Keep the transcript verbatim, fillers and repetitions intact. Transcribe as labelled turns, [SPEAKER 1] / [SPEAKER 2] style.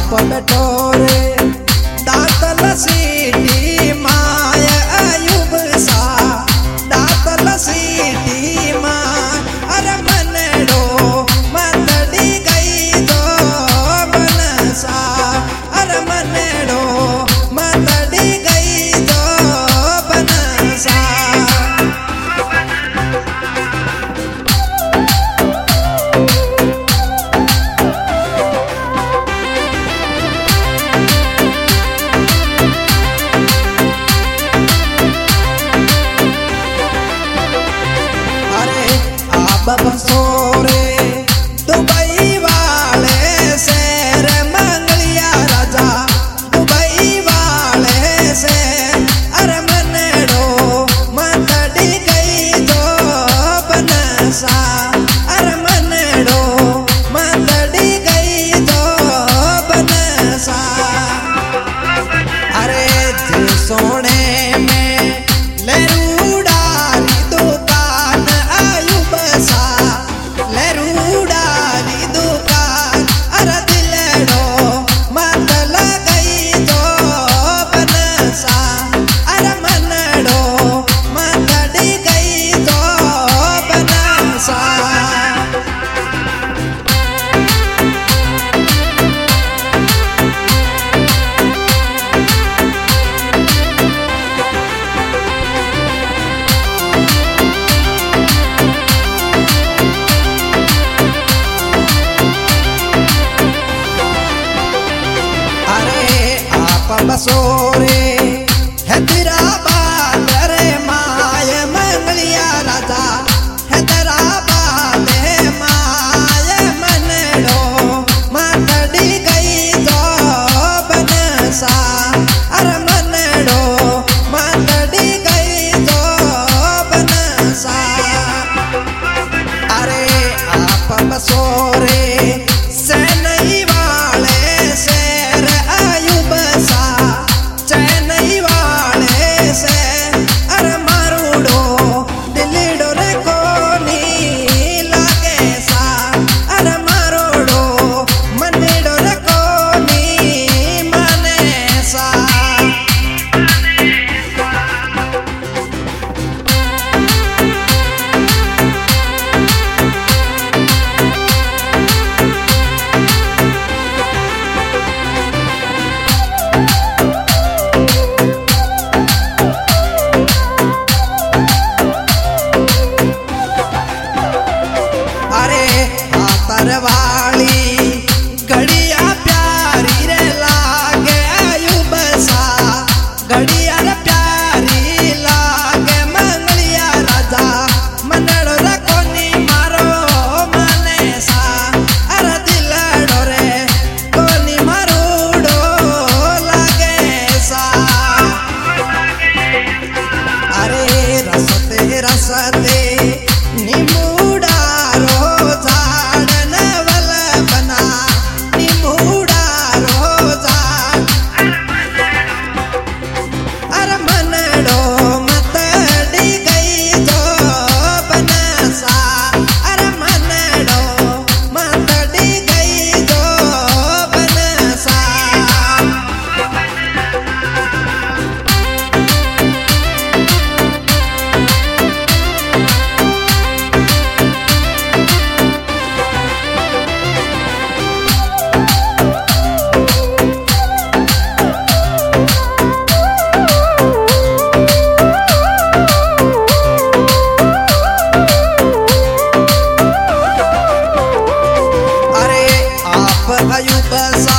[SPEAKER 1] आप बटोरे दातल सीटी माय अयुब सा दातल सीटी माय अरे मनडो मतड़ी गई दो बनसा अरे मनडो मतड़ी गई दो बनसा। बसोरे दुबई वाले शेर मंगलिया राजा दुबई वाले से अरे मनडो मतड़ी गई दो बनसा अरे मनडो मतड़ी गई दो बनसा। अरे दिल सोने में लेरू डाली दुकान अयुब सा लेरू डाली दुकान अरे दिलडो मत लगई दो बनसा अरे मनडो मतड़ी गई दो बनसा। बसोरे हैदराबाद रे माय मंगलिया राजा हैदराबाद माय मनडो मतड़ी गई दो बनसा अरे मनडो मतड़ी गई दो बनसा। अरे आप बसोरे सैनई वाले शेर अयुब सा चैनई वाले से अरे मारूडो दिलडो रे कोनी लागे सा अरे मारूडो मनडो रे कोनी मने सा। वाली घड़िया प्यारी रे लागे अयुब सा घड़िया रे प्यारी लागे मंगलिया राजा मनडो रे कोनी मारो मने सा अरे दिलडो रे कोनी मारूडो लागे सा। अरे रसते रसते निमुड़ा रोजा अयुब सा